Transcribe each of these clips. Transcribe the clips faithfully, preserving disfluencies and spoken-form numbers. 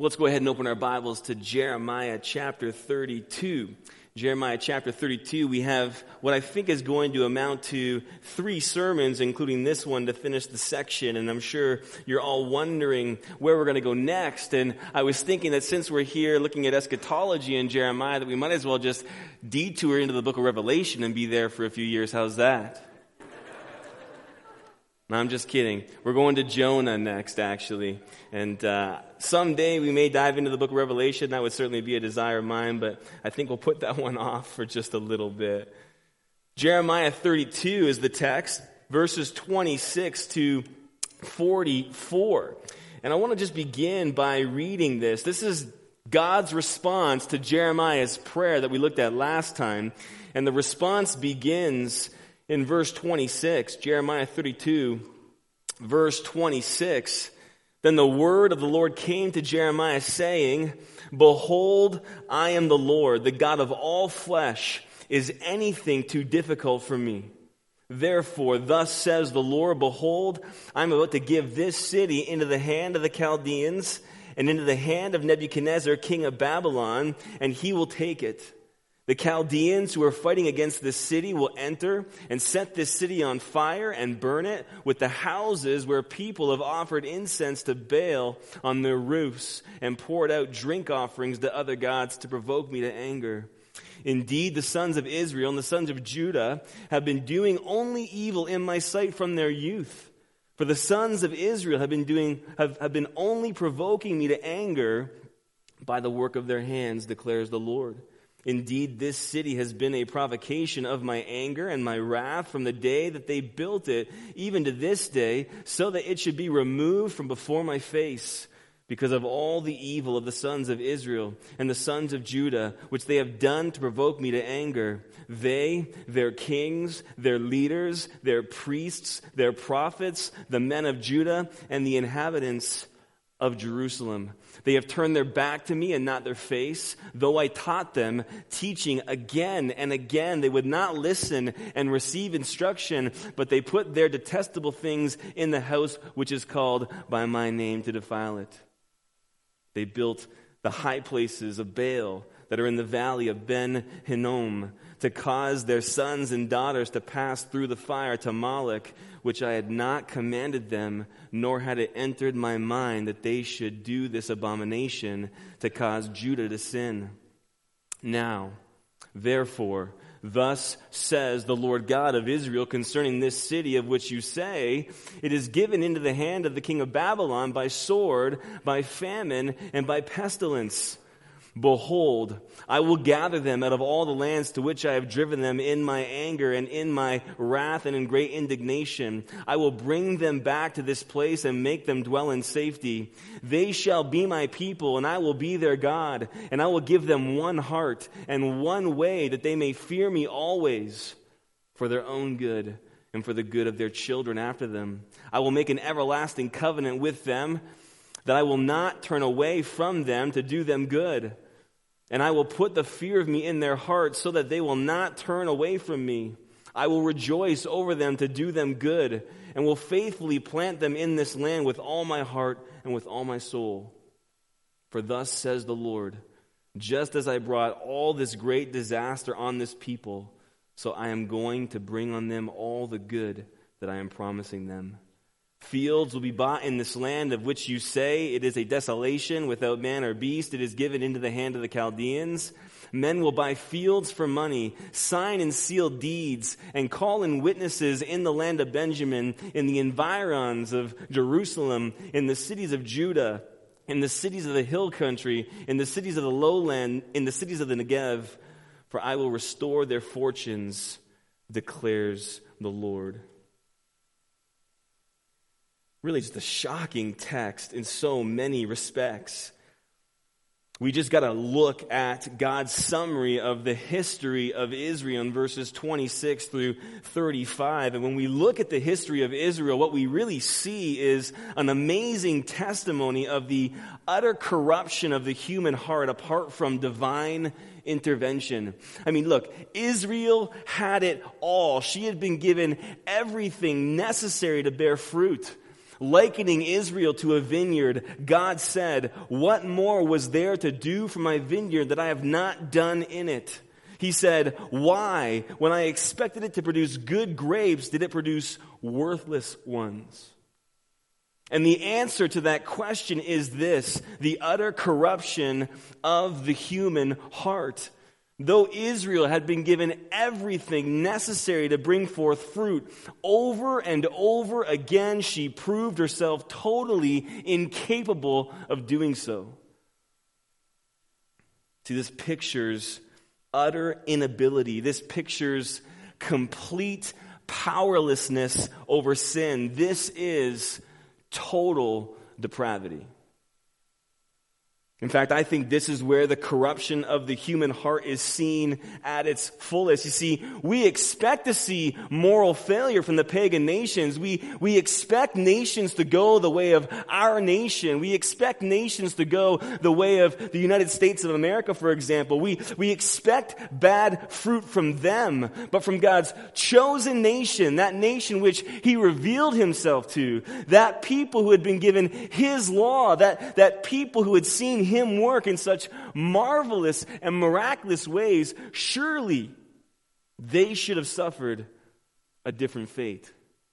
Let's go ahead and open our Bibles to Jeremiah chapter thirty-two. Jeremiah chapter thirty-two, we have what I think is going to amount to three sermons, including this one, to finish the section. And I'm sure you're all wondering where we're going to go next. And I was thinking that since we're here looking at eschatology in Jeremiah, that we might as well just detour into the book of Revelation and be there for a few years. How's that? No, I'm just kidding. We're going to Jonah next, actually. And uh, someday we may dive into the book of Revelation. That would certainly be a desire of mine, but I think we'll put that one off for just a little bit. Jeremiah thirty-two is the text, verses twenty-six to forty-four. And I want to just begin by reading this. This is God's response to Jeremiah's prayer that we looked at last time. And the response begins in verse twenty-six, Jeremiah thirty-two, verse twenty-six. Then the word of the Lord came to Jeremiah, saying, Behold, I am the Lord, the God of all flesh. Is anything too difficult for me? Therefore, thus says the Lord, Behold, I am about to give this city into the hand of the Chaldeans, and into the hand of Nebuchadnezzar, king of Babylon, and he will take it. The Chaldeans who are fighting against this city will enter and set this city on fire and burn it with the houses where people have offered incense to Baal on their roofs and poured out drink offerings to other gods to provoke me to anger. Indeed, the sons of Israel and the sons of Judah have been doing only evil in my sight from their youth. For the sons of Israel have been doing have, have been only provoking me to anger by the work of their hands, declares the Lord. Indeed, this city has been a provocation of my anger and my wrath from the day that they built it, even to this day, so that it should be removed from before my face, because of all the evil of the sons of Israel and the sons of Judah, which they have done to provoke me to anger. They, their kings, their leaders, their priests, their prophets, the men of Judah, and the inhabitants of Jerusalem. They have turned their back to me and not their face. Though I taught them, teaching again and again, they would not listen and receive instruction, but they put their detestable things in the house which is called by my name to defile it. They built the high places of Baal that are in the valley of Ben Hinnom to cause their sons and daughters to pass through the fire to Moloch, which I had not commanded them, nor had it entered my mind that they should do this abomination to cause Judah to sin. Now, therefore, thus says the Lord God of Israel concerning this city of which you say, It is given into the hand of the king of Babylon by sword, by famine, and by pestilence. Behold, I will gather them out of all the lands to which I have driven them in my anger and in my wrath and in great indignation. I will bring them back to this place and make them dwell in safety. They shall be my people, and I will be their God, and I will give them one heart and one way, that they may fear me always, for their own good and for the good of their children after them. I will make an everlasting covenant with them, that I will not turn away from them to do them good. And I will put the fear of me in their hearts, so that they will not turn away from me. I will rejoice over them to do them good, and will faithfully plant them in this land with all my heart and with all my soul. For thus says the Lord, just as I brought all this great disaster on this people, so I am going to bring on them all the good that I am promising them. Fields will be bought in this land of which you say it is a desolation without man or beast. It is given into the hand of the Chaldeans. Men will buy fields for money, sign and seal deeds, and call in witnesses in the land of Benjamin, in the environs of Jerusalem, in the cities of Judah, in the cities of the hill country, in the cities of the lowland, in the cities of the Negev. For I will restore their fortunes, declares the Lord. Really just a shocking text in so many respects. We just got to look at God's summary of the history of Israel in verses twenty-six through thirty-five. And when we look at the history of Israel, what we really see is an amazing testimony of the utter corruption of the human heart apart from divine intervention. I mean, look, Israel had it all. She had been given everything necessary to bear fruit. Likening Israel to a vineyard, God said, "What more was there to do for my vineyard that I have not done in it?" He said, "Why, when I expected it to produce good grapes, did it produce worthless ones?" And the answer to that question is this: the utter corruption of the human heart. Though Israel had been given everything necessary to bring forth fruit, over and over again she proved herself totally incapable of doing so. See, this pictures utter inability. This pictures complete powerlessness over sin. This is total depravity. In fact, I think this is where the corruption of the human heart is seen at its fullest. You see, we expect to see moral failure from the pagan nations. We, we expect nations to go the way of our nation. We expect nations to go the way of the United States of America, for example. We, we expect bad fruit from them, but from God's chosen nation, that nation which He revealed Himself to, that people who had been given His law, that, that people who had seen Him work in such marvelous and miraculous ways, surely they should have suffered a different fate.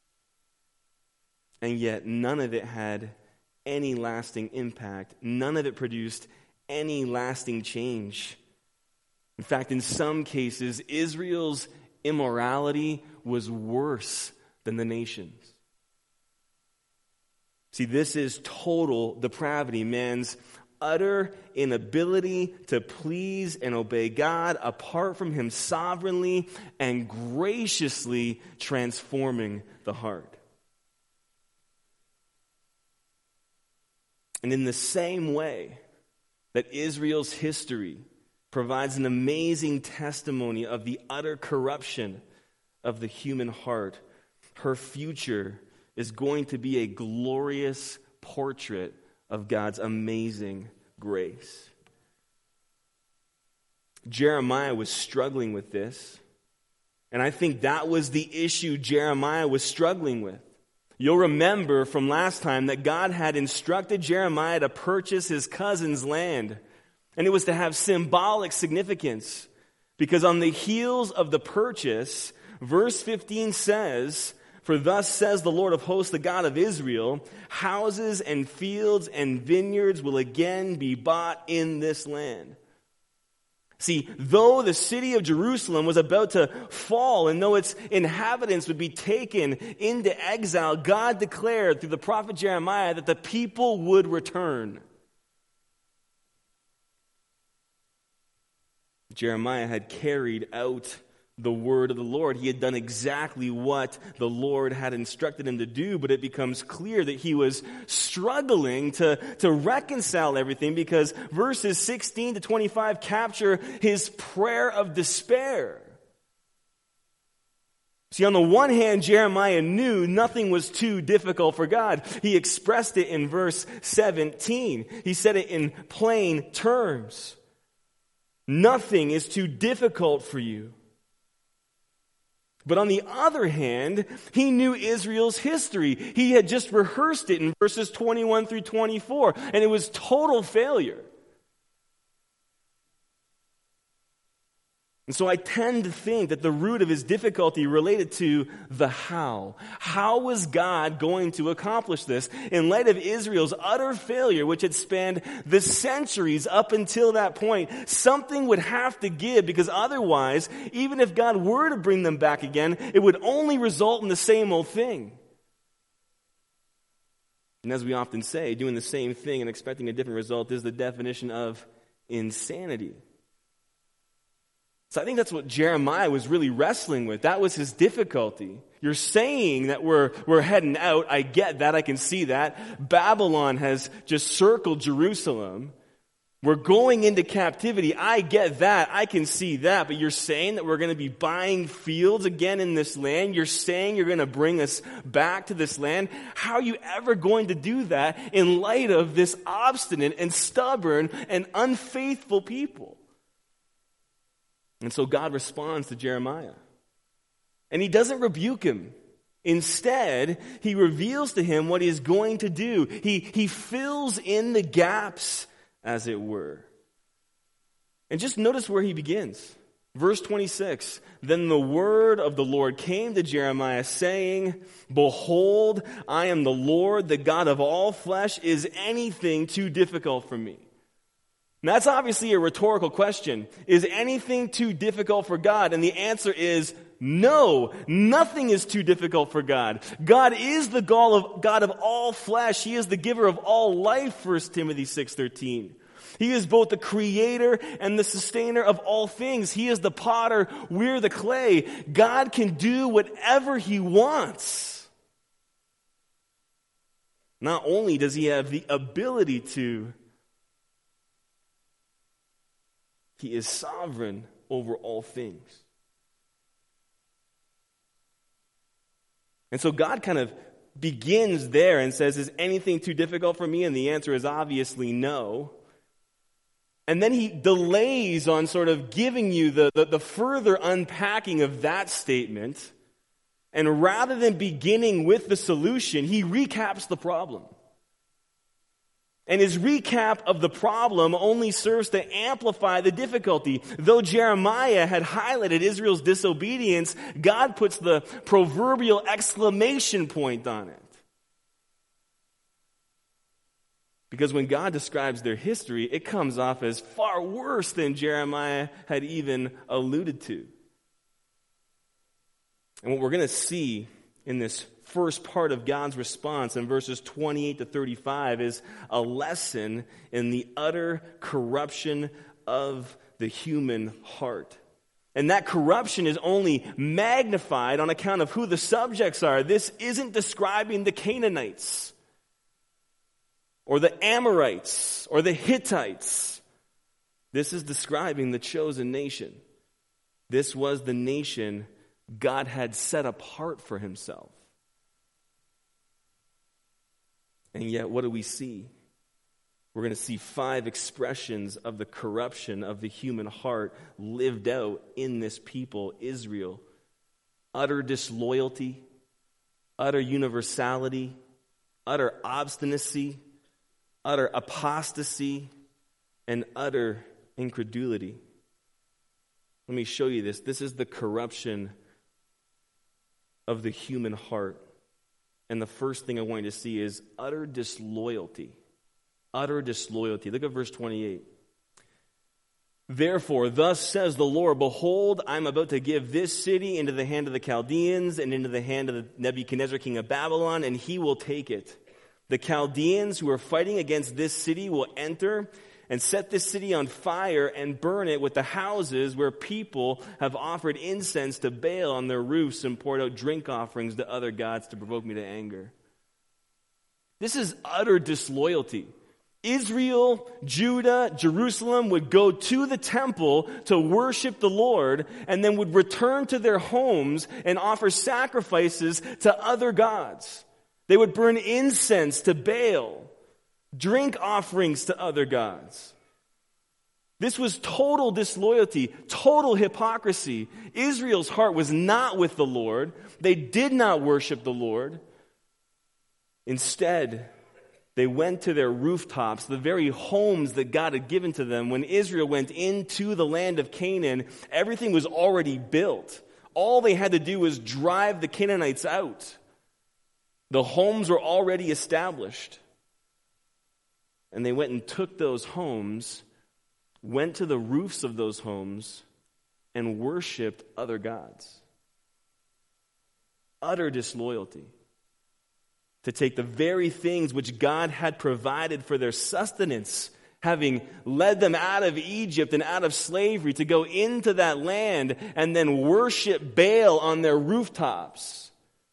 And yet none of it had any lasting impact. None of it produced any lasting change. In fact, in some cases, Israel's immorality was worse than the nation's. See, this is total depravity, man's utter inability to please and obey God apart from Him sovereignly and graciously transforming the heart. And in the same way that Israel's history provides an amazing testimony of the utter corruption of the human heart, her future is going to be a glorious portrait of God's amazing grace. Jeremiah was struggling with this, and I think that was the issue Jeremiah was struggling with. You'll remember from last time that God had instructed Jeremiah to purchase his cousin's land, and it was to have symbolic significance, because on the heels of the purchase, verse fifteen says, "For thus says the Lord of hosts, the God of Israel, houses and fields and vineyards will again be bought in this land." See, though the city of Jerusalem was about to fall and though its inhabitants would be taken into exile, God declared through the prophet Jeremiah that the people would return. Jeremiah had carried out the word of the Lord. He had done exactly what the Lord had instructed him to do, but it becomes clear that he was struggling to, to reconcile everything, because verses sixteen to twenty-five capture his prayer of despair. See, on the one hand, Jeremiah knew nothing was too difficult for God. He expressed it in verse seventeen. He said it in plain terms. Nothing is too difficult for you. But on the other hand, he knew Israel's history. He had just rehearsed it in verses twenty-one through twenty-four, and it was total failure. And so I tend to think that the root of his difficulty related to the how. How was God going to accomplish this? In light of Israel's utter failure, which had spanned the centuries up until that point, something would have to give, because otherwise, even if God were to bring them back again, it would only result in the same old thing. And as we often say, doing the same thing and expecting a different result is the definition of insanity. So I think that's what Jeremiah was really wrestling with. That was his difficulty. You're saying that we're we're heading out. I get that. I can see that. Babylon has just circled Jerusalem. We're going into captivity. I get that. I can see that. But you're saying that we're going to be buying fields again in this land? You're saying you're going to bring us back to this land? How are you ever going to do that in light of this obstinate and stubborn and unfaithful people? And so God responds to Jeremiah. And he doesn't rebuke him. Instead, he reveals to him what he is going to do. He, he fills in the gaps, as it were. And just notice where he begins. Verse twenty-six, then the word of the Lord came to Jeremiah, saying, behold, I am the Lord, the God of all flesh. Is anything too difficult for me? Now, that's obviously a rhetorical question. Is anything too difficult for God? And the answer is no. Nothing is too difficult for God. God is the God of all flesh. He is the giver of all life, First Timothy six thirteen. He is both the creator and the sustainer of all things. He is the potter, we're the clay. God can do whatever he wants. Not only does he have the ability to, he is sovereign over all things. And so God kind of begins there and says, is anything too difficult for me? And the answer is obviously no. And then he delays on sort of giving you the, the, the further unpacking of that statement. And rather than beginning with the solution, he recaps the problem. And his recap of the problem only serves to amplify the difficulty. Though Jeremiah had highlighted Israel's disobedience, God puts the proverbial exclamation point on it. Because when God describes their history, it comes off as far worse than Jeremiah had even alluded to. And what we're going to see in this first part of God's response in verses twenty-eight to thirty-five is a lesson in the utter corruption of the human heart. And that corruption is only magnified on account of who the subjects are. This isn't describing the Canaanites, or the Amorites, or the Hittites. This is describing the chosen nation. This was the nation God had set apart for himself. And yet, what do we see? We're going to see five expressions of the corruption of the human heart lived out in this people, Israel. Utter disloyalty, utter universality, utter obstinacy, utter apostasy, and utter incredulity. Let me show you this. This is the corruption of the human heart. And the first thing I want you to see is utter disloyalty. Utter disloyalty. Look at verse twenty-eight. Therefore, thus says the Lord, behold, I'm about to give this city into the hand of the Chaldeans and into the hand of the Nebuchadnezzar, king of Babylon, and he will take it. The Chaldeans who are fighting against this city will enter and set this city on fire and burn it with the houses where people have offered incense to Baal on their roofs and poured out drink offerings to other gods to provoke me to anger. This is utter disloyalty. Israel, Judah, Jerusalem would go to the temple to worship the Lord and then would return to their homes and offer sacrifices to other gods. They would burn incense to Baal, drink offerings to other gods. This was total disloyalty, total hypocrisy. Israel's heart was not with the Lord. They did not worship the Lord. Instead, they went to their rooftops, the very homes that God had given to them. When Israel went into the land of Canaan, everything was already built. All they had to do was drive the Canaanites out. The homes were already established. And they went and took those homes, went to the roofs of those homes, and worshiped other gods. Utter disloyalty. To take the very things which God had provided for their sustenance, having led them out of Egypt and out of slavery, to go into that land and then worship Baal on their rooftops.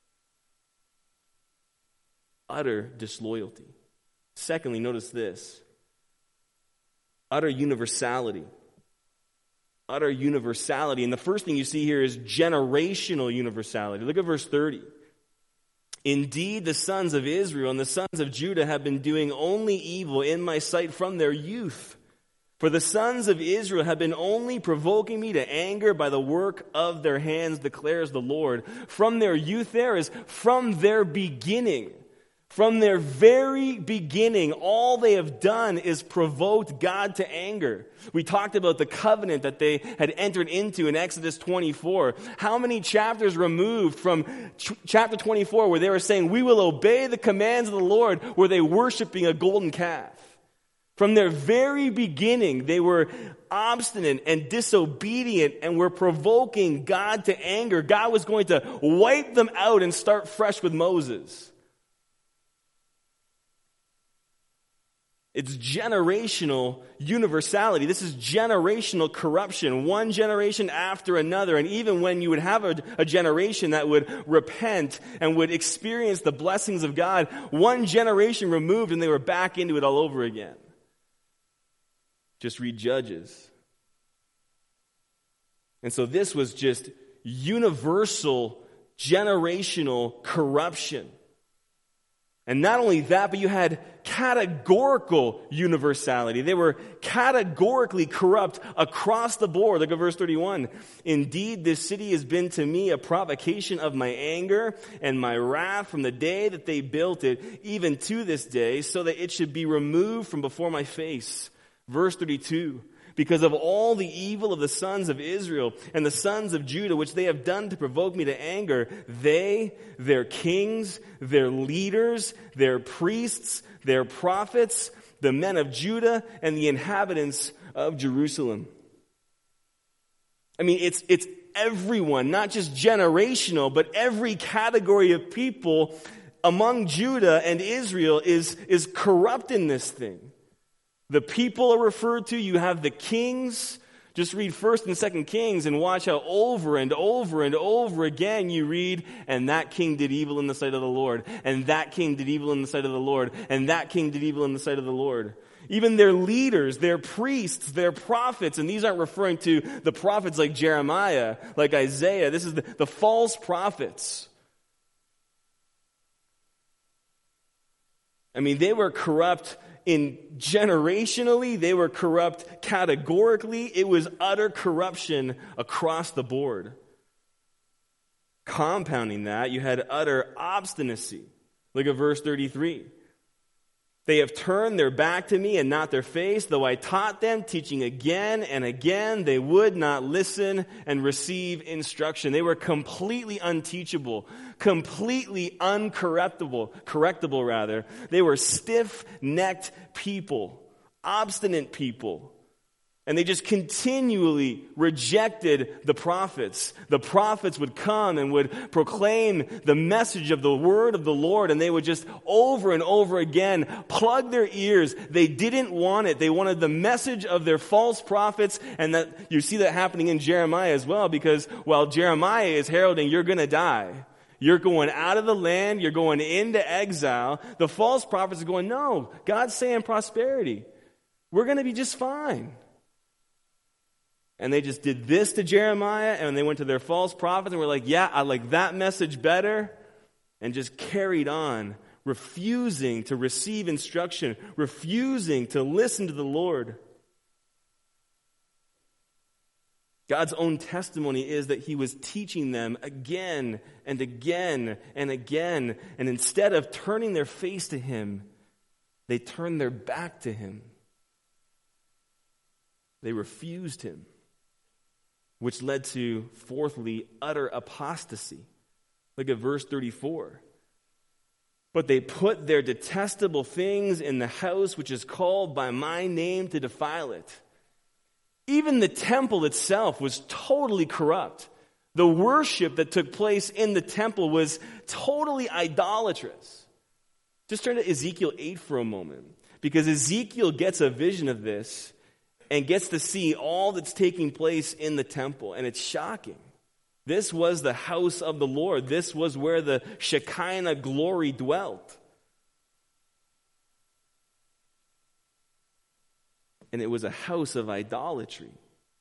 Utter disloyalty. Secondly, notice this. Utter universality. Utter universality. And the first thing you see here is generational universality. Look at verse thirty. Indeed, the sons of Israel and the sons of Judah have been doing only evil in my sight from their youth. For the sons of Israel have been only provoking me to anger by the work of their hands, declares the Lord. From their youth there is from their beginning. From their very beginning, all they have done is provoked God to anger. We talked about the covenant that they had entered into in Exodus twenty-four. How many chapters removed from ch- chapter twenty-four where they were saying, we will obey the commands of the Lord, were they worshiping a golden calf? From their very beginning, they were obstinate and disobedient and were provoking God to anger. God was going to wipe them out and start fresh with Moses. It's generational universality. This is generational corruption, one generation after another. And even when you would have a, a generation that would repent and would experience the blessings of God, one generation removed and they were back into it all over again. Just read Judges. And so this was just universal, generational corruption. And not only that, but you had categorical universality. They were categorically corrupt across the board. Look at verse thirty-one. Indeed, this city has been to me a provocation of my anger and my wrath from the day that they built it, even to this day, so that it should be removed from before my face. Verse thirty-two. Because of all the evil of the sons of Israel and the sons of Judah, which they have done to provoke me to anger, they, their kings, their leaders, their priests, their prophets, the men of Judah, and the inhabitants of Jerusalem. I mean, it's, it's everyone, not just generational, but every category of people among Judah and Israel is, is corrupt in this thing. The people are referred to. You have the kings. Just read First and Second Kings and watch how over and over and over again you read, and that king did evil in the sight of the Lord, and that king did evil in the sight of the Lord, and that king did evil in the sight of the Lord. Even their leaders, their priests, their prophets, and these aren't referring to the prophets like Jeremiah, like Isaiah. This is the, the false prophets. I mean, they were corrupt in generationally, they were corrupt categorically. It was utter corruption across the board. Compounding that, you had utter obstinacy. Look at verse thirty-three. They have turned their back to me and not their face, though I taught them, teaching again and again, they would not listen and receive instruction. They were completely unteachable, completely uncorrectable, correctable rather. They were stiff-necked people, obstinate people. And they just continually rejected the prophets. The prophets would come and would proclaim the message of the word of the Lord, and they would just over and over again plug their ears. They didn't want it. They wanted the message of their false prophets, and that you see that happening in Jeremiah as well, because while Jeremiah is heralding, you're going to die. You're going out of the land. You're going into exile. The false prophets are going, no, God's saying prosperity. We're going to be just fine. And they just did this to Jeremiah, and they went to their false prophets and were like, yeah, I like that message better, and just carried on, refusing to receive instruction, refusing to listen to the Lord. God's own testimony is that he was teaching them again and again and again, and instead of turning their face to him, they turned their back to him. They refused him. Which led to, fourthly, utter apostasy. Look at verse thirty-four. But they put their detestable things in the house which is called by my name to defile it. Even the temple itself was totally corrupt. The worship that took place in the temple was totally idolatrous. Just turn to Ezekiel eight for a moment, because Ezekiel gets a vision of this and gets to see all that's taking place in the temple. And it's shocking. This was the house of the Lord. This was where the Shekinah glory dwelt. And it was a house of idolatry.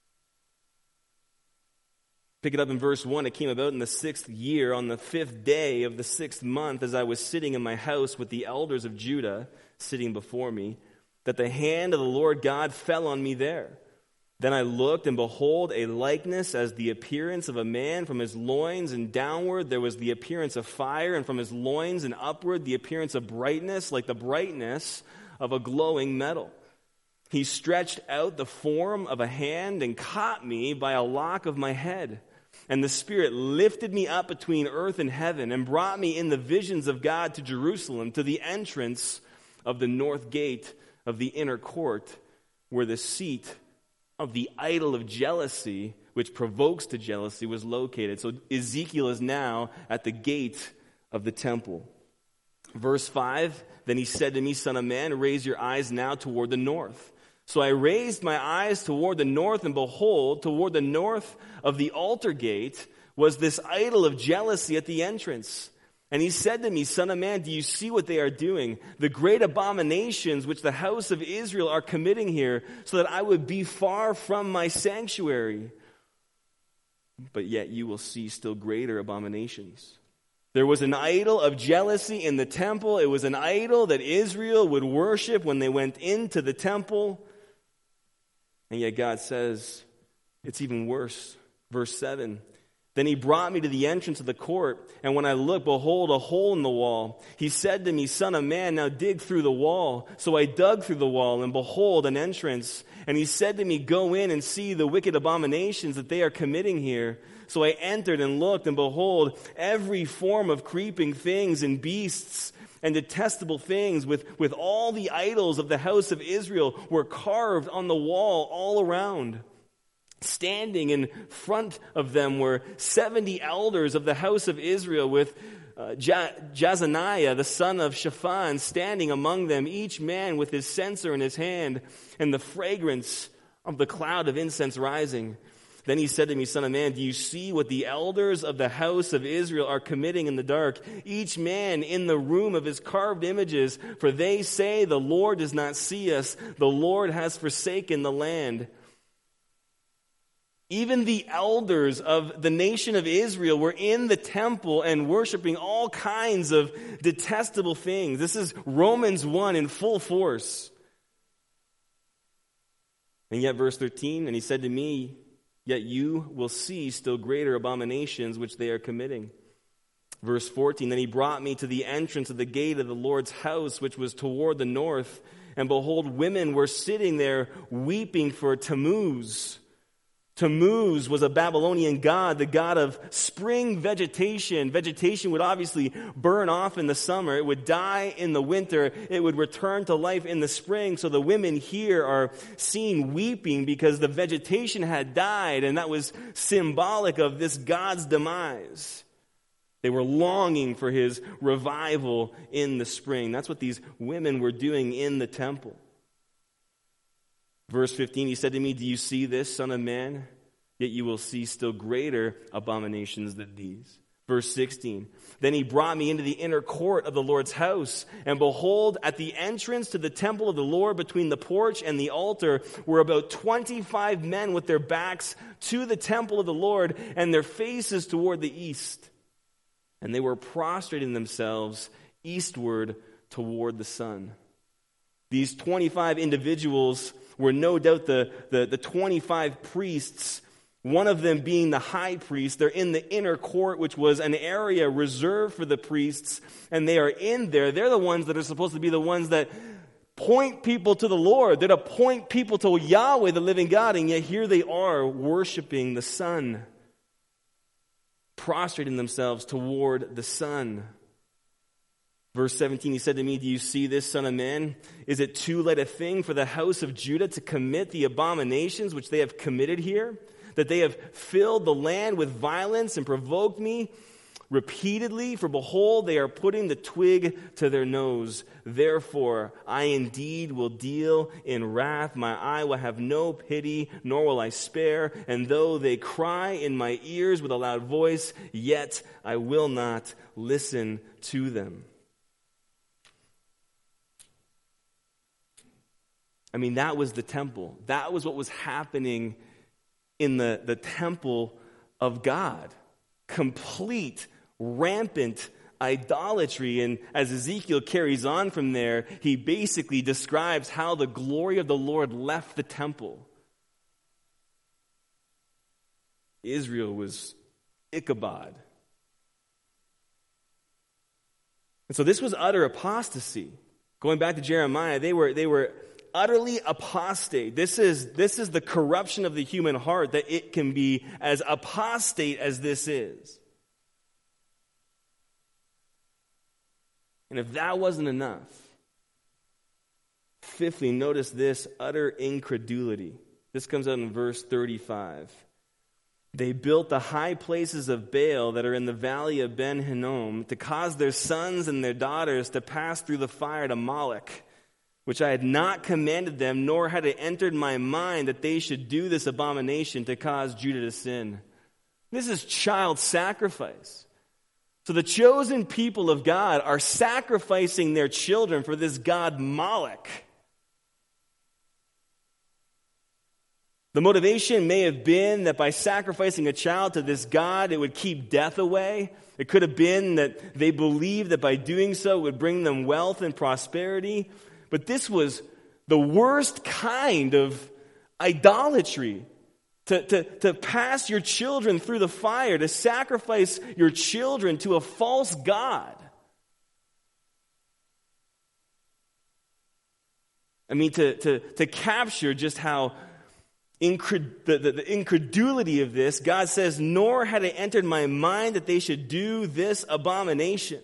Pick it up in verse one. It came about in the sixth year, on the fifth day of the sixth month, as I was sitting in my house with the elders of Judah sitting before me, that the hand of the Lord God fell on me there. Then I looked, and behold, a likeness as the appearance of a man. From his loins and downward there was the appearance of fire, and from his loins and upward the appearance of brightness, like the brightness of a glowing metal. He stretched out the form of a hand and caught me by a lock of my head. And the Spirit lifted me up between earth and heaven and brought me in the visions of God to Jerusalem, to the entrance of the north gate of the inner court, where the seat of the idol of jealousy, which provokes to jealousy, was located. So Ezekiel is now at the gate of the temple. Verse five, then he said to me, Son of man, raise your eyes now toward the north. So I raised my eyes toward the north, and behold, toward the north of the altar gate was this idol of jealousy at the entrance. And he said to me, Son of man, do you see what they are doing? The great abominations which the house of Israel are committing here, so that I would be far from my sanctuary. But yet you will see still greater abominations. There was an idol of jealousy in the temple. It was an idol that Israel would worship when they went into the temple. And yet God says, it's even worse. Verse seven, then he brought me to the entrance of the court, and when I looked, behold, a hole in the wall. He said to me, Son of man, now dig through the wall. So I dug through the wall, and behold, an entrance. And he said to me, Go in and see the wicked abominations that they are committing here. So I entered and looked, and behold, every form of creeping things and beasts and detestable things with, with all the idols of the house of Israel were carved on the wall all around. Standing in front of them were seventy elders of the house of Israel with uh, Ja- Jazaniah, the son of Shaphan, standing among them, each man with his censer in his hand, and the fragrance of the cloud of incense rising. Then he said to me, Son of man, do you see what the elders of the house of Israel are committing in the dark? Each man in the room of his carved images, for they say, the Lord does not see us. The Lord has forsaken the land. Even the elders of the nation of Israel were in the temple and worshiping all kinds of detestable things. This is Romans one in full force. And yet, verse thirteen, and he said to me, Yet you will see still greater abominations which they are committing. Verse fourteen, then he brought me to the entrance of the gate of the Lord's house, which was toward the north. And behold, women were sitting there weeping for Tammuz. Tammuz was a Babylonian god, the god of spring vegetation. Vegetation would obviously burn off in the summer. It would die in the winter. It would return to life in the spring. So the women here are seen weeping because the vegetation had died, and that was symbolic of this god's demise. They were longing for his revival in the spring. That's what these women were doing in the temple. Verse fifteen, he said to me, Do you see this, son of man? Yet you will see still greater abominations than these. Verse sixteen, then he brought me into the inner court of the Lord's house, and behold, at the entrance to the temple of the Lord, between the porch and the altar, were about twenty-five men with their backs to the temple of the Lord, and their faces toward the east. And they were prostrating themselves eastward toward the sun. These twenty-five individuals were no doubt the, the, the twenty-five priests, one of them being the high priest. They're in the inner court, which was an area reserved for the priests, and they are in there. They're the ones that are supposed to be the ones that point people to the Lord. They're to point people to Yahweh, the living God, and yet here they are worshiping the sun, prostrating themselves toward the sun. Verse seventeen, he said to me, Do you see this, son of man? Is it too late a thing for the house of Judah to commit the abominations which they have committed here? That they have filled the land with violence and provoked me repeatedly? For behold, they are putting the twig to their nose. Therefore, I indeed will deal in wrath. My eye will have no pity, nor will I spare. And though they cry in my ears with a loud voice, yet I will not listen to them. I mean, that was the temple. That was what was happening in the, the temple of God. Complete, rampant idolatry. And as Ezekiel carries on from there, he basically describes how the glory of the Lord left the temple. Israel was Ichabod. And so this was utter apostasy. Going back to Jeremiah, they were they were utterly apostate. This is this is the corruption of the human heart, that it can be as apostate as this is. And if that wasn't enough, fifthly, notice this utter incredulity. This comes out in verse thirty-five. They built the high places of Baal that are in the valley of Ben Hinnom to cause their sons and their daughters to pass through the fire to Moloch, which I had not commanded them, nor had it entered my mind that they should do this abomination to cause Judah to sin. This is child sacrifice. So the chosen people of God are sacrificing their children for this god Moloch. The motivation may have been that by sacrificing a child to this god, it would keep death away. It could have been that they believed that by doing so it would bring them wealth and prosperity. But this was the worst kind of idolatry. To, to, to pass your children through the fire, to sacrifice your children to a false god. I mean, to, to, to capture just how incred- the, the, the incredulity of this, God says, nor had it entered my mind that they should do this abomination.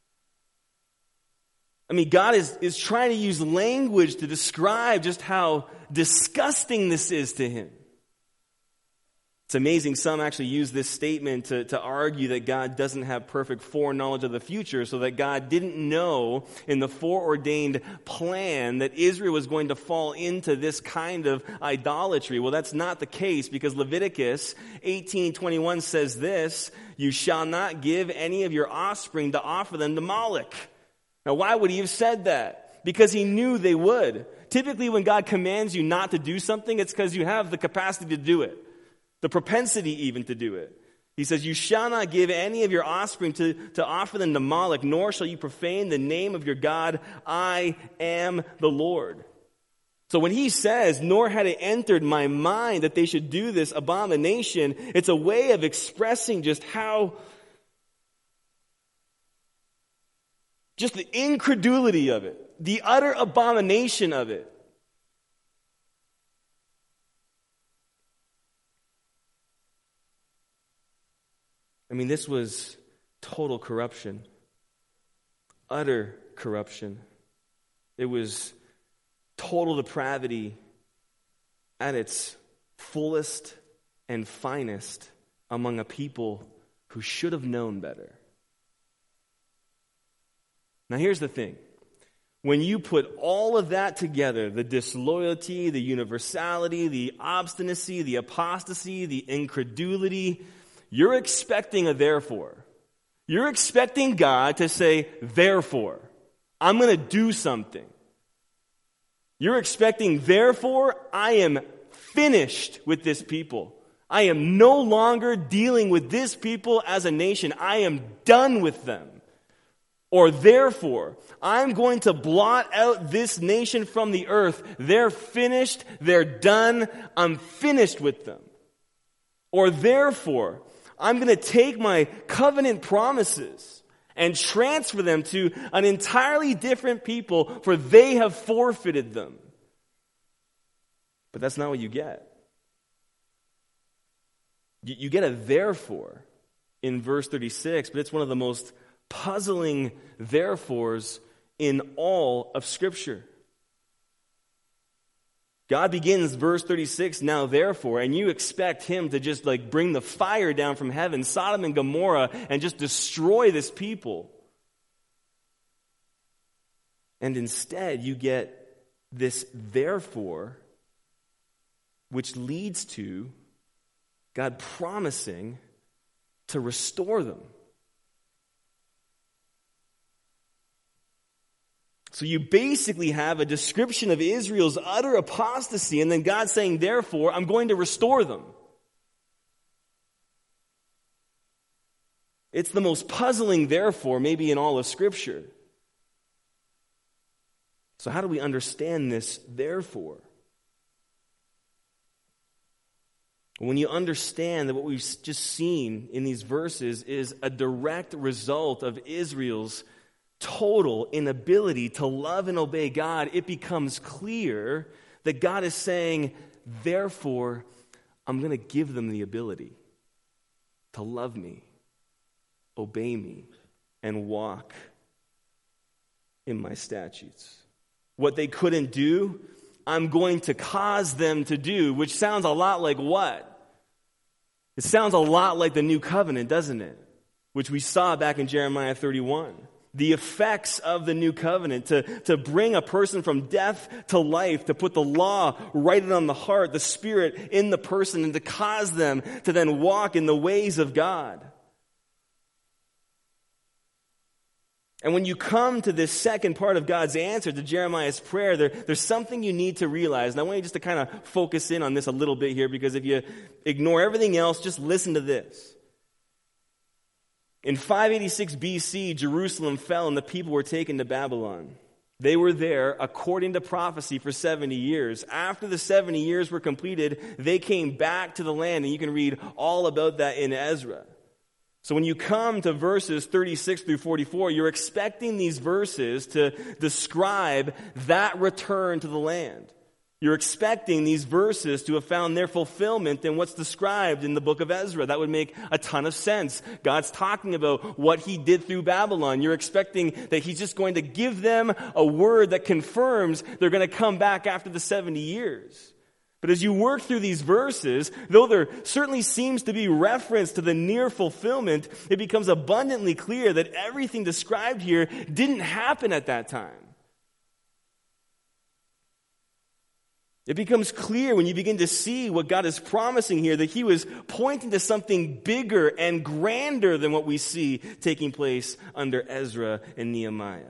I mean, God is, is trying to use language to describe just how disgusting this is to him. It's amazing. Some actually use this statement to, to argue that God doesn't have perfect foreknowledge of the future, so that God didn't know in the foreordained plan that Israel was going to fall into this kind of idolatry. Well, that's not the case, because Leviticus eighteen twenty-one says this: you shall not give any of your offspring to offer them to Moloch. Now, why would he have said that? Because he knew they would. Typically, when God commands you not to do something, it's because you have the capacity to do it. The propensity even to do it. He says, you shall not give any of your offspring to, to offer them to Moloch, nor shall you profane the name of your God. I am the Lord. So when he says, nor had it entered my mind that they should do this abomination, it's a way of expressing just how, just the incredulity of it, the utter abomination of it. I mean, this was total corruption, utter corruption. It was total depravity at its fullest and finest among a people who should have known better. Now, here's the thing. When you put all of that together, the disloyalty, the universality, the obstinacy, the apostasy, the incredulity, you're expecting a therefore. You're expecting God to say, therefore, I'm going to do something. You're expecting, therefore, I am finished with this people. I am no longer dealing with this people as a nation. I am done with them. Or therefore, I'm going to blot out this nation from the earth. They're finished. They're done. I'm finished with them. Or therefore, I'm going to take my covenant promises and transfer them to an entirely different people, for they have forfeited them. But that's not what you get. You, you get a therefore in verse thirty-six, but it's one of the most puzzling therefores in all of Scripture. God begins verse thirty-six, now therefore, and you expect him to just like bring the fire down from heaven, Sodom and Gomorrah, and just destroy this people. And instead you get this therefore, which leads to God promising to restore them. So you basically have a description of Israel's utter apostasy, and then God saying, therefore, I'm going to restore them. It's the most puzzling, therefore, maybe in all of Scripture. So how do we understand this, therefore? When you understand that what we've just seen in these verses is a direct result of Israel's total inability to love and obey God, it becomes clear that God is saying, therefore, I'm going to give them the ability to love me, obey me, and walk in my statutes. What they couldn't do, I'm going to cause them to do, which sounds a lot like what? It sounds a lot like the new covenant, doesn't it? Which we saw back in Jeremiah thirty-one. The effects of the new covenant, to, to bring a person from death to life, to put the law right on the heart, the Spirit in the person, and to cause them to then walk in the ways of God. And when you come to this second part of God's answer to Jeremiah's prayer, there, there's something you need to realize. And I want you just to kind of focus in on this a little bit here, because if you ignore everything else, just listen to this. In five eighty-six B C, Jerusalem fell and the people were taken to Babylon. They were there, according to prophecy, for seventy years. After the seventy years were completed, they came back to the land, and you can read all about that in Ezra. So when you come to verses thirty-six through forty-four, you're expecting these verses to describe that return to the land. You're expecting these verses to have found their fulfillment in what's described in the book of Ezra. That would make a ton of sense. God's talking about what he did through Babylon. You're expecting that he's just going to give them a word that confirms they're going to come back after the seventy years. But as you work through these verses, though there certainly seems to be reference to the near fulfillment, it becomes abundantly clear that everything described here didn't happen at that time. It becomes clear when you begin to see what God is promising here that he was pointing to something bigger and grander than what we see taking place under Ezra and Nehemiah.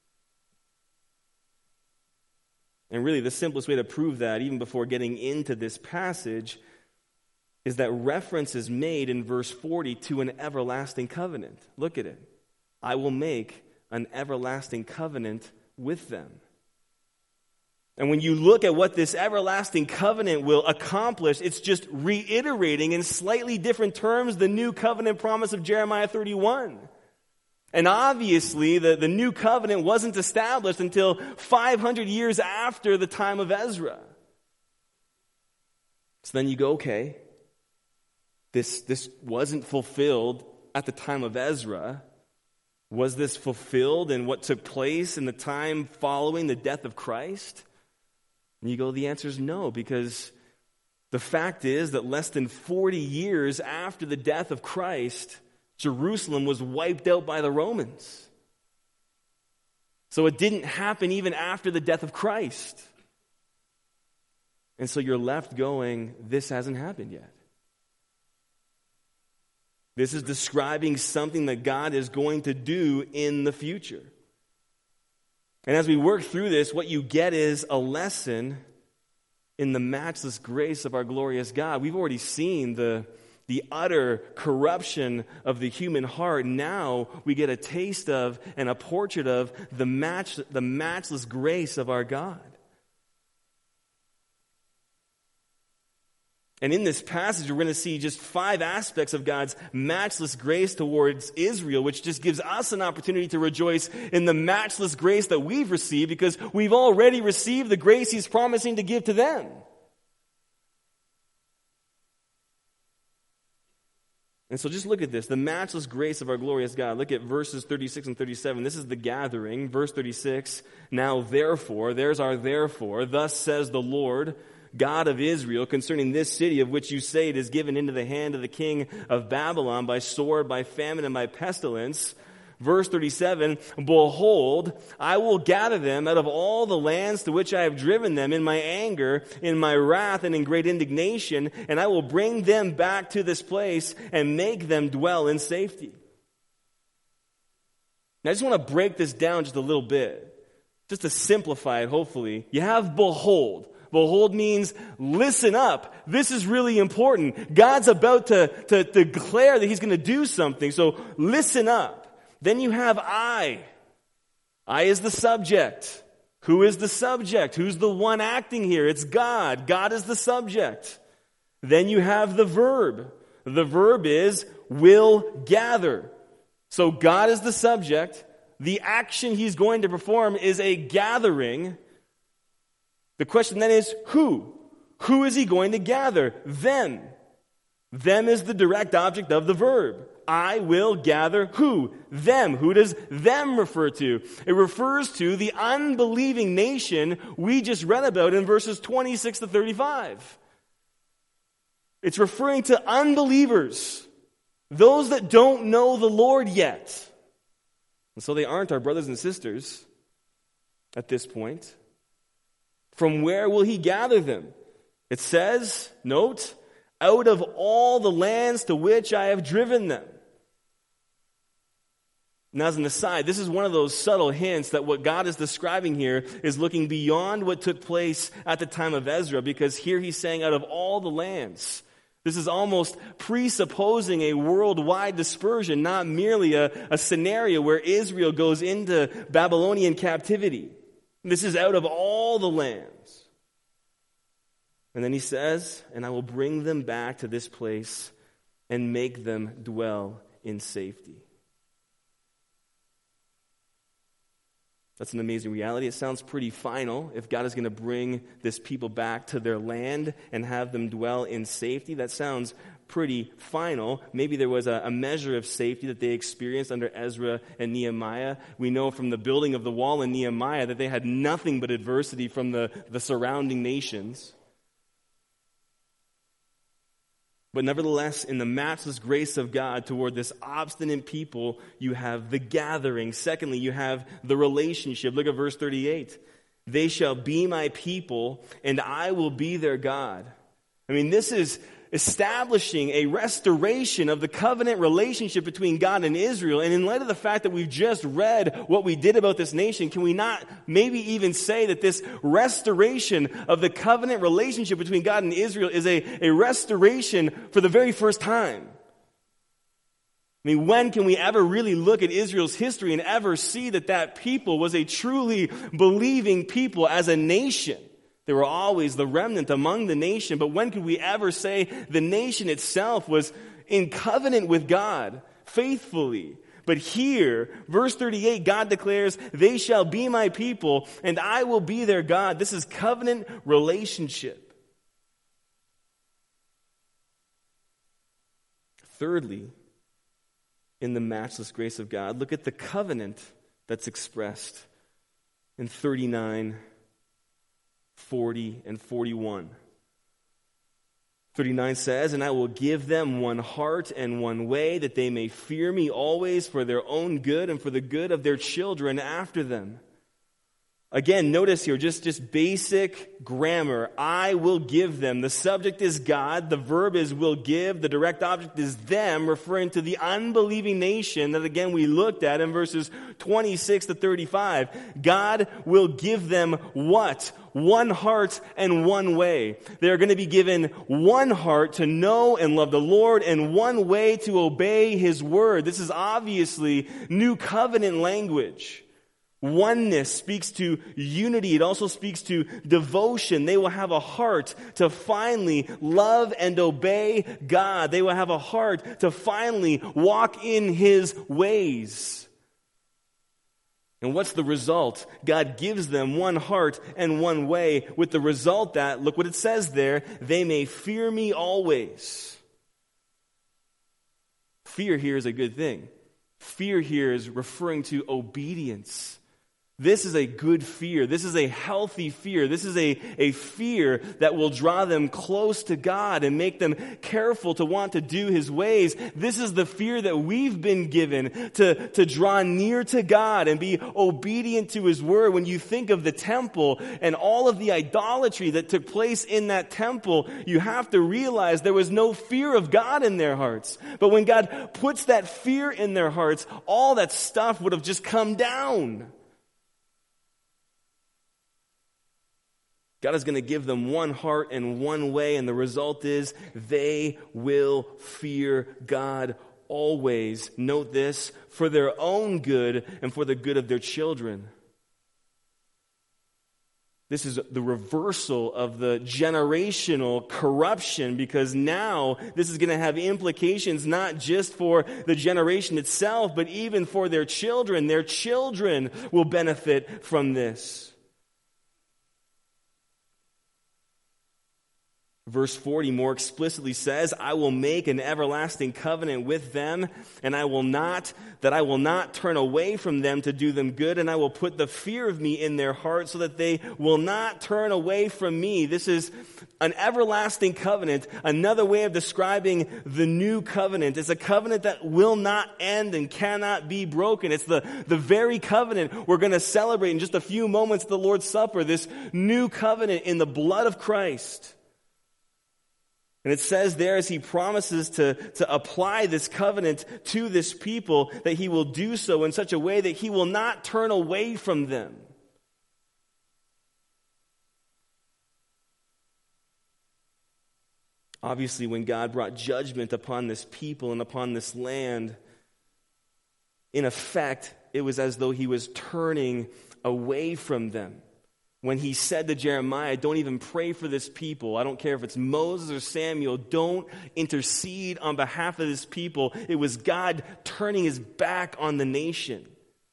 And really, the simplest way to prove that, even before getting into this passage, is that reference is made in verse forty to an everlasting covenant. Look at it. I will make an everlasting covenant with them. And when you look at what this everlasting covenant will accomplish, it's just reiterating in slightly different terms the new covenant promise of Jeremiah thirty-one. And obviously, the, the new covenant wasn't established until five hundred years after the time of Ezra. So then you go, okay, this, this wasn't fulfilled at the time of Ezra. Was this fulfilled in what took place in the time following the death of Christ? And you go, the answer is no, because the fact is that less than forty years after the death of Christ, Jerusalem was wiped out by the Romans. So it didn't happen even after the death of Christ. And so you're left going, this hasn't happened yet. This is describing something that God is going to do in the future. And as we work through this, what you get is a lesson in the matchless grace of our glorious God. We've already seen the The utter corruption of the human heart. Now we get a taste of and a portrait of the match, the matchless grace of our God. And in this passage, we're going to see just five aspects of God's matchless grace towards Israel, which just gives us an opportunity to rejoice in the matchless grace that we've received, because we've already received the grace he's promising to give to them. And so just look at this, the matchless grace of our glorious God. Look at verses thirty-six and thirty-seven. This is the gathering. Verse thirty-six, now therefore, there's our therefore, thus says the Lord, God of Israel, concerning this city of which you say it is given into the hand of the king of Babylon by sword, by famine, and by pestilence. Verse thirty-seven, behold, I will gather them out of all the lands to which I have driven them in my anger, in my wrath, and in great indignation, and I will bring them back to this place and make them dwell in safety. Now, I just want to break this down just a little bit, just to simplify it, hopefully. You have behold. Behold means listen up. This is really important. God's about to, to, to declare that he's going to do something. So listen up. Then you have I. I is the subject. Who is the subject? Who's the one acting here? It's God. God is the subject. Then you have the verb. The verb is will gather. So God is the subject. The action he's going to perform is a gathering. The question then is who? Who is he going to gather? Them. Them is the direct object of the verb. I will gather who? Them. Who does them refer to? It refers to the unbelieving nation we just read about in verses twenty-six to thirty-five. It's referring to unbelievers, those that don't know the Lord yet. And so they aren't our brothers and sisters at this point. From where will he gather them? It says, note, out of all the lands to which I have driven them. Now, as an aside, this is one of those subtle hints that what God is describing here is looking beyond what took place at the time of Ezra, because here he's saying out of all the lands. This is almost presupposing a worldwide dispersion, not merely a, a scenario where Israel goes into Babylonian captivity. This is out of all the lands. And then he says, and I will bring them back to this place and make them dwell in safety. That's an amazing reality. It sounds pretty final. If God is going to bring this people back to their land and have them dwell in safety, that sounds pretty final. Maybe there was a, a measure of safety that they experienced under Ezra and Nehemiah. We know from the building of the wall in Nehemiah that they had nothing but adversity from the, the surrounding nations. But nevertheless, in the matchless grace of God toward this obstinate people, you have the gathering. Secondly, you have the relationship. Look at verse thirty-eight. They shall be my people, and I will be their God. I mean, this is establishing a restoration of the covenant relationship between God and Israel. And in light of the fact that we've just read what we did about this nation, can we not maybe even say that this restoration of the covenant relationship between God and Israel is a, a restoration for the very first time? I mean, when can we ever really look at Israel's history and ever see that that people was a truly believing people as a nation? They were always the remnant among the nation, but when could we ever say the nation itself was in covenant with God faithfully? But here, verse thirty-eight, God declares, they shall be my people, and I will be their God. This is covenant relationship. Thirdly, in the matchless grace of God, look at the covenant that's expressed in thirty-nine, forty, and forty-one. thirty-nine says, and I will give them one heart and one way, that they may fear me always for their own good and for the good of their children after them. Again, notice here, just, just basic grammar. I will give them. The subject is God. The verb is will give. The direct object is them, referring to the unbelieving nation that, again, we looked at in verses twenty-six to thirty-five. God will give them what? One heart and one way. They are going to be given one heart to know and love the Lord and one way to obey His word. This is obviously new covenant language. Oneness speaks to unity. It also speaks to devotion. They will have a heart to finally love and obey God. They will have a heart to finally walk in His ways. And what's the result? God gives them one heart and one way, with the result that, look what it says there, they may fear me always. Fear here is a good thing. Fear here is referring to obedience. This is a good fear. This is a healthy fear. This is a, a fear that will draw them close to God and make them careful to want to do His ways. This is the fear that we've been given to, to draw near to God and be obedient to His word. When you think of the temple and all of the idolatry that took place in that temple, you have to realize there was no fear of God in their hearts. But when God puts that fear in their hearts, all that stuff would have just come down. God is going to give them one heart and one way, and the result is they will fear God always. Note this, for their own good and for the good of their children. This is the reversal of the generational corruption, because now this is going to have implications not just for the generation itself, but even for their children. Their children will benefit from this. Verse forty more explicitly says, I will make an everlasting covenant with them, and I will not, that I will not turn away from them to do them good, and I will put the fear of me in their heart so that they will not turn away from me. This is an everlasting covenant, another way of describing the new covenant. It's a covenant that will not end and cannot be broken. It's the, the very covenant we're going to celebrate in just a few moments at the Lord's Supper, this new covenant in the blood of Christ. And it says there, as he promises to, to apply this covenant to this people, that he will do so in such a way that he will not turn away from them. Obviously, when God brought judgment upon this people and upon this land, in effect, it was as though he was turning away from them. When he said to Jeremiah, don't even pray for this people. I don't care if it's Moses or Samuel. Don't intercede on behalf of this people. It was God turning his back on the nation.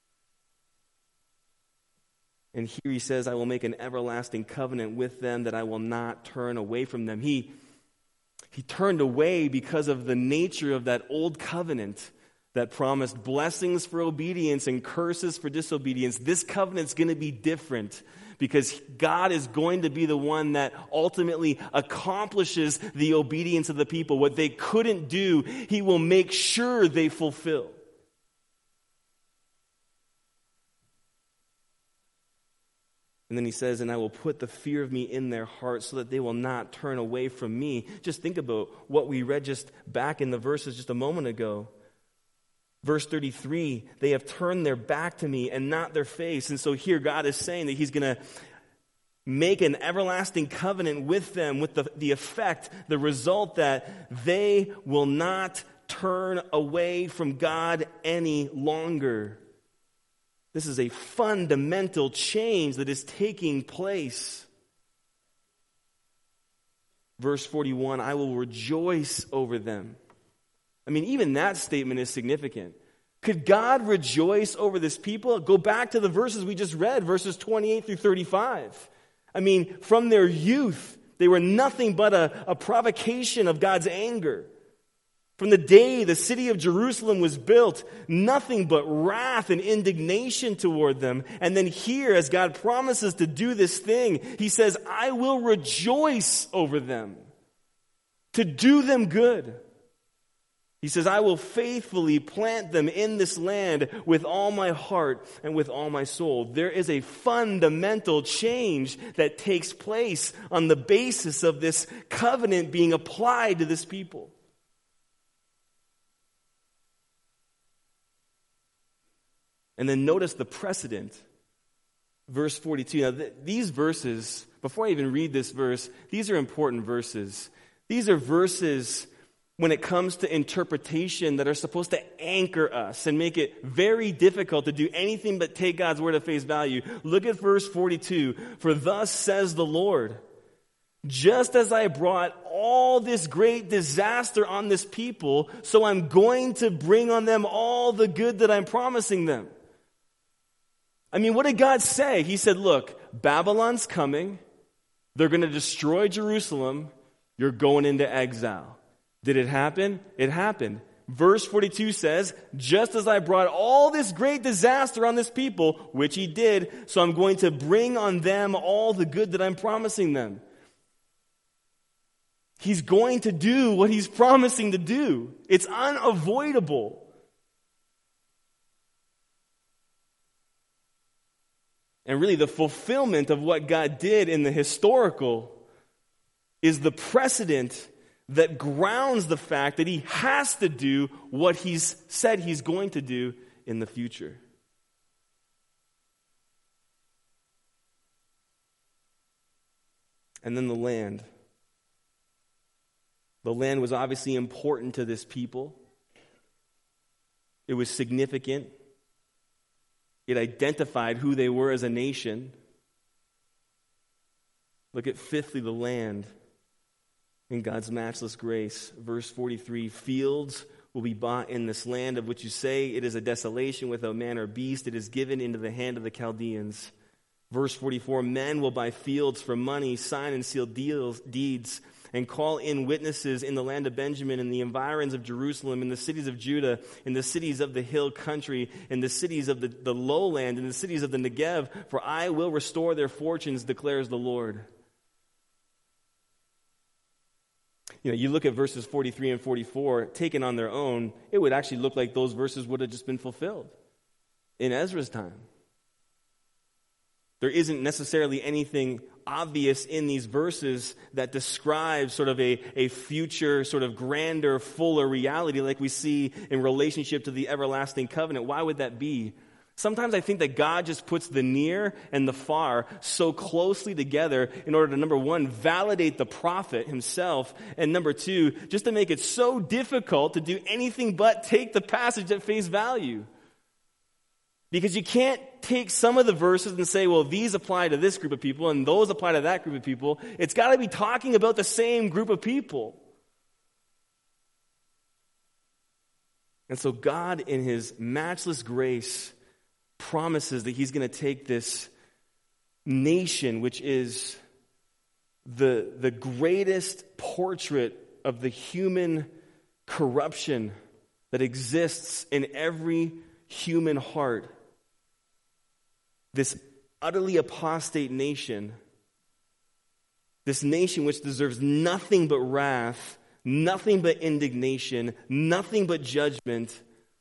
And here he says, I will make an everlasting covenant with them that I will not turn away from them. He, he turned away because of the nature of that old covenant that promised blessings for obedience and curses for disobedience. This covenant's going to be different, because God is going to be the one that ultimately accomplishes the obedience of the people. What they couldn't do, he will make sure they fulfill. And then he says, and I will put the fear of me in their hearts so that they will not turn away from me. Just think about what we read just back in the verses just a moment ago. Verse thirty-three, they have turned their back to me and not their face. And so here God is saying that he's going to make an everlasting covenant with them, with the, the effect, the result that they will not turn away from God any longer. This is a fundamental change that is taking place. Verse forty-one, I will rejoice over them. I mean, even that statement is significant. Could God rejoice over this people? Go back to the verses we just read, verses twenty-eight through thirty-five. I mean, from their youth, they were nothing but a, a provocation of God's anger. From the day the city of Jerusalem was built, nothing but wrath and indignation toward them. And then here, as God promises to do this thing, he says, I will rejoice over them, to do them good. He says, I will faithfully plant them in this land with all my heart and with all my soul. There is a fundamental change that takes place on the basis of this covenant being applied to this people. And then notice the precedent. Verse forty-two. Now, th- these verses, before I even read this verse, these are important verses. These are verses when it comes to interpretation that are supposed to anchor us and make it very difficult to do anything but take God's word at face value. Look at verse forty-two. For thus says the Lord, just as I brought all this great disaster on this people, so I'm going to bring on them all the good that I'm promising them. I mean, what did God say? He said, look, Babylon's coming. They're going to destroy Jerusalem. You're going into exile. Did it happen? It happened. Verse forty-two says, just as I brought all this great disaster on this people, which he did, so I'm going to bring on them all the good that I'm promising them. He's going to do what he's promising to do. It's unavoidable. And really, the fulfillment of what God did in the historical is the precedent that grounds the fact that he has to do what he's said he's going to do in the future. And then the land. The land was obviously important to this people. It was significant. It identified who they were as a nation. Look at fifthly, the land in God's matchless grace. Verse forty-three, fields will be bought in this land of which you say it is a desolation without man or beast. It is given into the hand of the Chaldeans. Verse forty-four, men will buy fields for money, sign and seal deals, deeds, and call in witnesses in the land of Benjamin, in the environs of Jerusalem, in the cities of Judah, in the cities of the hill country, in the cities of the, the lowland, in the cities of the Negev, for I will restore their fortunes, declares the Lord. You know, you look at verses forty-three and forty-four, taken on their own, it would actually look like those verses would have just been fulfilled in Ezra's time. There isn't necessarily anything obvious in these verses that describes sort of a, a future, sort of grander, fuller reality like we see in relationship to the everlasting covenant. Why would that be? Sometimes I think that God just puts the near and the far so closely together in order to, number one, validate the prophet himself, and number two, just to make it so difficult to do anything but take the passage at face value. Because you can't take some of the verses and say, well, these apply to this group of people and those apply to that group of people. It's got to be talking about the same group of people. And so God, in his matchless grace, promises that he's going to take this nation, which is the, the greatest portrait of the human corruption that exists in every human heart, this utterly apostate nation, this nation which deserves nothing but wrath, nothing but indignation, nothing but judgment,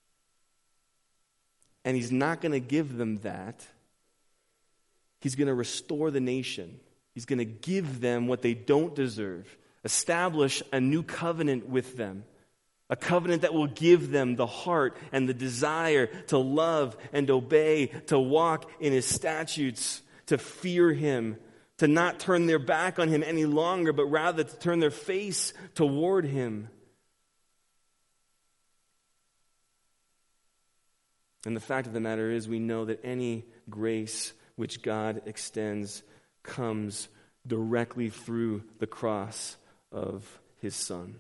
and he's not going to give them that. He's going to restore the nation. He's going to give them what they don't deserve, establish a new covenant with them. A covenant that will give them the heart and the desire to love and obey, to walk in his statutes, to fear him, to not turn their back on him any longer, but rather to turn their face toward him. And the fact of the matter is, we know that any grace which God extends comes directly through the cross of his Son.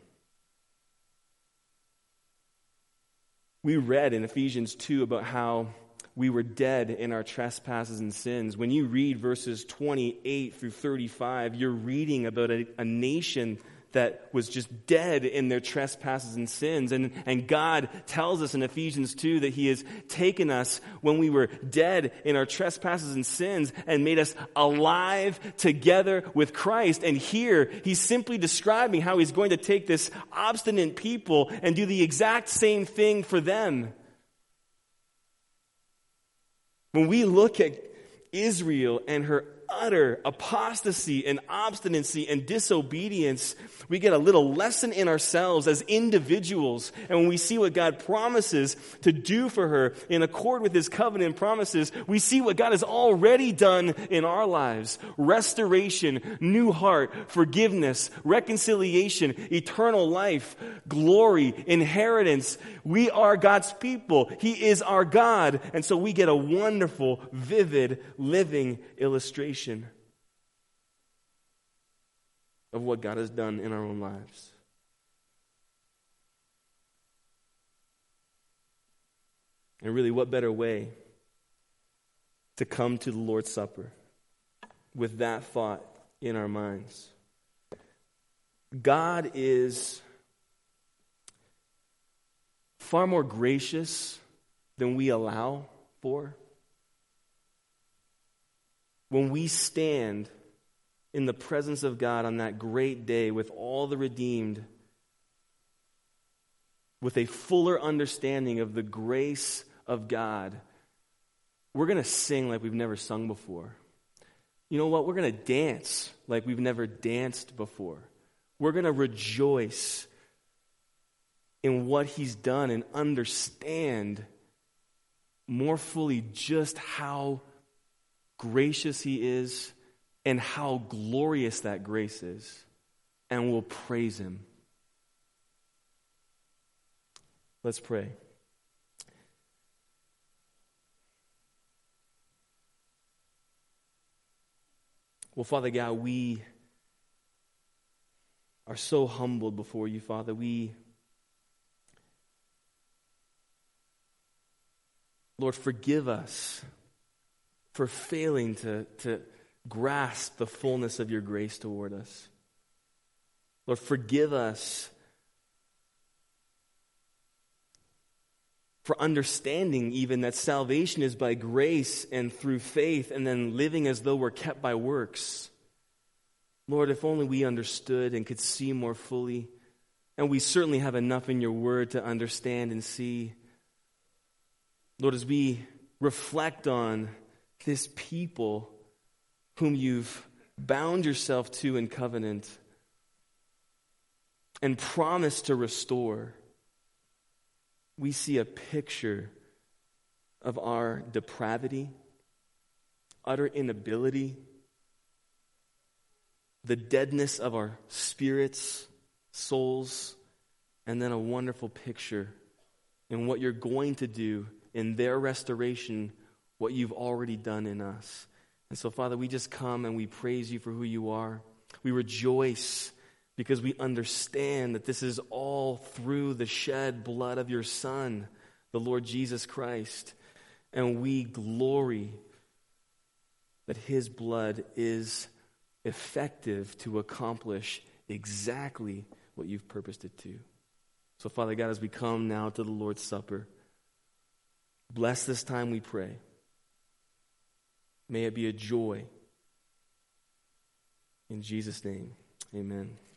We read in Ephesians two about how we were dead in our trespasses and sins. When you read verses twenty-eight through thirty-five, you're reading about a, a nation that was just dead in their trespasses and sins. And, and God tells us in Ephesians two that he has taken us when we were dead in our trespasses and sins and made us alive together with Christ. And here he's simply describing how he's going to take this obstinate people and do the exact same thing for them. When we look at Israel and her utter apostasy and obstinacy and disobedience, we get a little lesson in ourselves as individuals. And when we see what God promises to do for her in accord with his covenant promises, we see what God has already done in our lives. Restoration, new heart, forgiveness, reconciliation, eternal life, glory, inheritance. We are God's people. He is our God. And so we get a wonderful, vivid, living illustration of what God has done in our own lives. And really, what better way to come to the Lord's Supper with that thought in our minds? God is far more gracious than we allow for. When we stand in the presence of God on that great day with all the redeemed, with a fuller understanding of the grace of God, we're going to sing like we've never sung before. You know what? We're going to dance like we've never danced before. We're going to rejoice in what he's done and understand more fully just how gracious he is and how glorious that grace is, and we'll praise him. Let's pray. Well, Father God, we are so humbled before you, Father. We, Lord, forgive us for failing to, to grasp the fullness of your grace toward us. Lord, forgive us for understanding even that salvation is by grace and through faith, and then living as though we're kept by works. Lord, if only we understood and could see more fully, and we certainly have enough in your word to understand and see. Lord, as we reflect on this people whom you've bound yourself to in covenant and promised to restore, we see a picture of our depravity, utter inability, the deadness of our spirits, souls, and then a wonderful picture in what you're going to do in their restoration, what you've already done in us. And so, Father, we just come and we praise you for who you are. We rejoice because we understand that this is all through the shed blood of your Son, the Lord Jesus Christ. And we glory that his blood is effective to accomplish exactly what you've purposed it to. So, Father God, as we come now to the Lord's Supper, bless this time, we pray. May it be a joy. In Jesus' name, amen.